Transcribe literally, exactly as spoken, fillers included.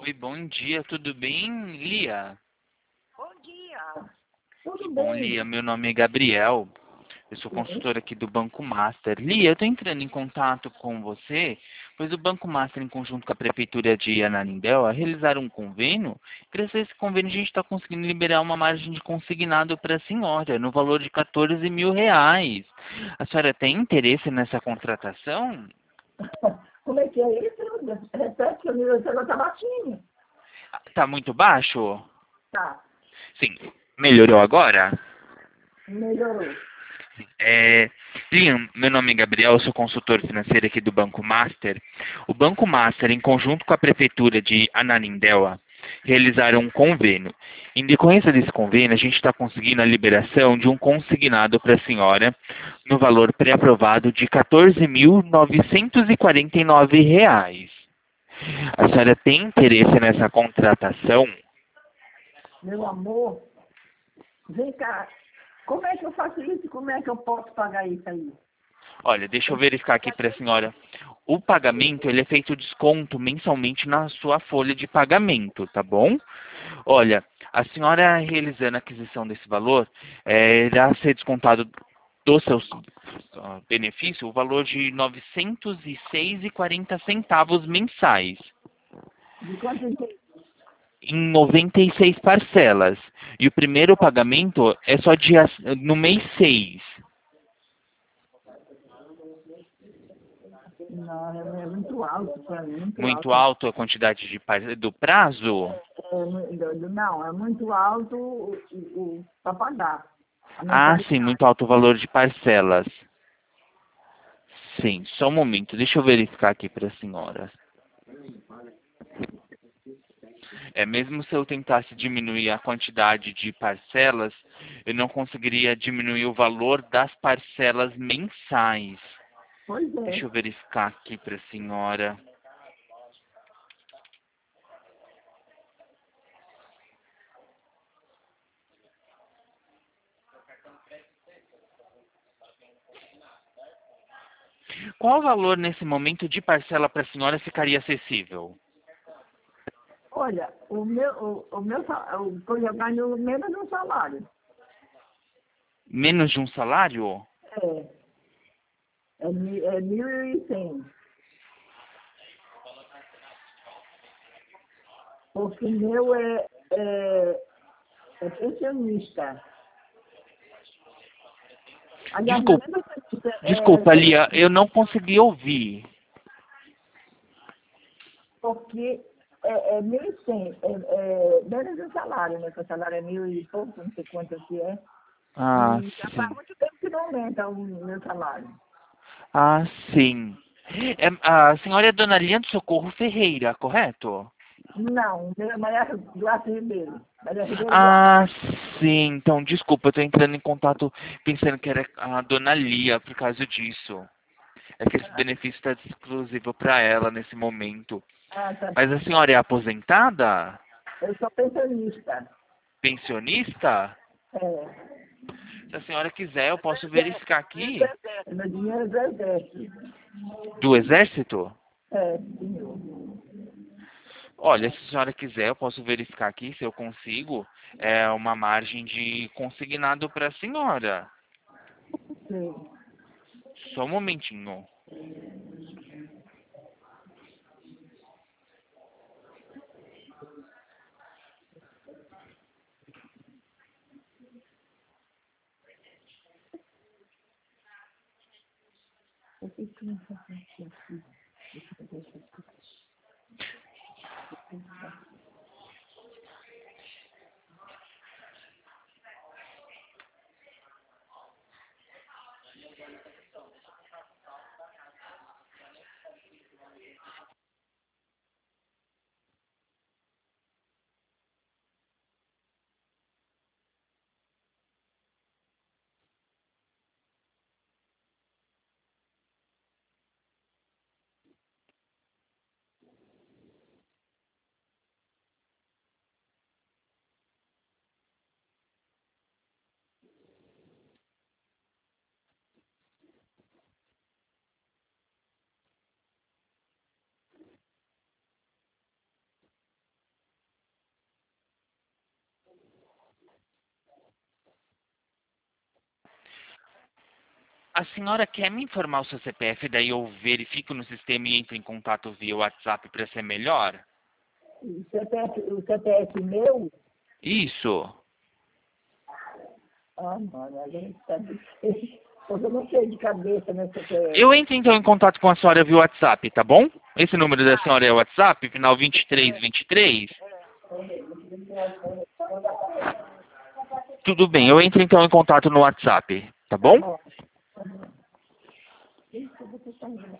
Oi, bom dia, tudo bem, Lia? Bom dia. Que Tudo bom, bem? Lia. Meu nome é Gabriel. Eu sou Sim. consultor aqui do Banco Master. Lia, eu estou entrando em contato com você, pois o Banco Master, em conjunto com a Prefeitura de Ananindeua, realizaram um convênio. Graças a esse convênio, a gente está conseguindo liberar uma margem de consignado para a senhora, no valor de quatorze mil reais. A senhora tem interesse nessa contratação? Como é que é isso? Repete que o meu celular tá baixinho. Está muito baixo? Tá, Sim. Melhorou agora? melhorou. É, Liam, meu nome é Gabriel, eu sou consultor financeiro aqui do Banco Master. O Banco Master, em conjunto com a Prefeitura de Ananindeua, realizaram um convênio. Em decorrência desse convênio, a gente está conseguindo a liberação de um consignado para a senhora no valor pré-aprovado de quatorze mil novecentos e quarenta e nove reais. A senhora tem interesse nessa contratação? Meu amor, vem cá. Como é que eu faço isso e como é que eu posso pagar isso aí? Olha, deixa eu verificar aqui para a senhora. O pagamento, ele é feito desconto mensalmente na sua folha de pagamento, tá bom? Olha, a senhora realizando a aquisição desse valor, eh, irá ser descontado do seu ah, benefício o valor de novecentos e seis e quarenta centavos mensais, De quanto em tempo? em noventa e seis parcelas. E o primeiro pagamento é só dia, no mês seis. Não, é é muito alto para mim, muito Muito alto. alto a quantidade de, par- do prazo? É, mu- não, é muito alto para pagar a Ah, sim, mensalidade. muito alto o valor de parcelas. Sim, só um momento, deixa eu verificar aqui para a senhora. É, mesmo se eu tentasse diminuir a quantidade de parcelas, eu não conseguiria diminuir o valor das parcelas mensais. Pois Deixa é. eu verificar aqui para a senhora. Qual o valor nesse momento de parcela para a senhora ficaria acessível? Olha, o meu, o, o meu, sa- o, eu ganho menos de um salário. Menos de um salário? É, é, mi- é mil e cem. Porque o meu é, é, é pensionista. Aliás, não é Desculpa, nem pensionista, é desculpa, Lia, eu não consegui ouvir. porque é, é mil e cem, é, é menos do salário, né? Porque o salário é mil e pouco, não sei quanto que é. Ah, E já faz sim. muito tempo que não aumenta o meu salário. Ah, sim. É, a senhora é Dona Lia do Socorro Ferreira, correto? Não, o meu é Maria Duarte Ribeiro. Maria Ribeiro Duarte. Ah, sim. Então, desculpa, eu tô entrando em contato pensando que era a Dona Lia por causa disso. É que esse benefício está exclusivo para ela nesse momento. Ah, tá. Mas a senhora é aposentada? Eu sou pensionista. Pensionista? É. Se a senhora quiser, eu posso Exército, verificar aqui. exército. Meu dinheiro é do exército. Do Exército? É, senhor. Olha, se a senhora quiser, eu posso verificar aqui se eu consigo é, uma margem de consignado para a senhora. Sim. Só um momentinho. Eu fiz que não faço aqui. a senhora quer me informar o seu C P F, daí eu verifico no sistema e entro em contato via WhatsApp para ser melhor? O C P F, o C P F meu? Isso. Ah, mano, a gente tá difícil. Porque eu não sei de cabeça meu C P F. Eu entro então em contato com a senhora via WhatsApp, tá bom? Esse número da senhora é o WhatsApp, final vinte e três vinte e três? Tudo bem, eu entro então em contato no WhatsApp, tá bom? Ó, isso você tá